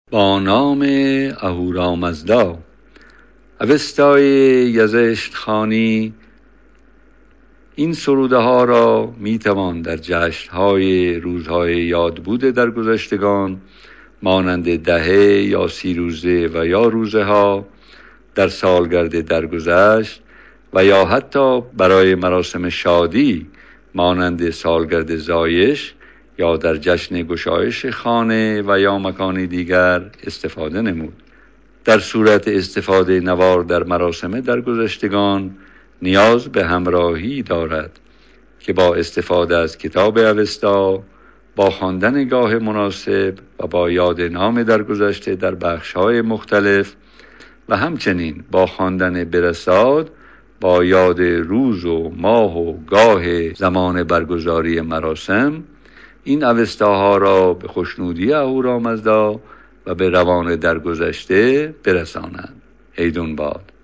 با نام اهورامزدا. اوستای یزشت خوانی. این سروده ها را می توان در جشن‌های روزهای یاد بوده در گذشتگان مانند دهه یا 30 روزه و یا روزه ها در سالگرد درگذشت و یا حتی برای مراسم شادی مانند سالگرد زایش یا در جشن گشایش خانه و یا مکان دیگر استفاده نمود. در صورت استفاده نوار در مراسم درگذشتگان نیاز به همراهی دارد که با استفاده از کتاب اوستا، با خواندن گاه مناسب و با یاد نام درگذشته در بخش‌های مختلف و همچنین با خواندن برساد با یاد روز و ماه و گاه زمان برگزاری مراسم، این اوستاها را به خوشنودی اهورامزدا و به روان درگذشته برسانند. ایدون باد.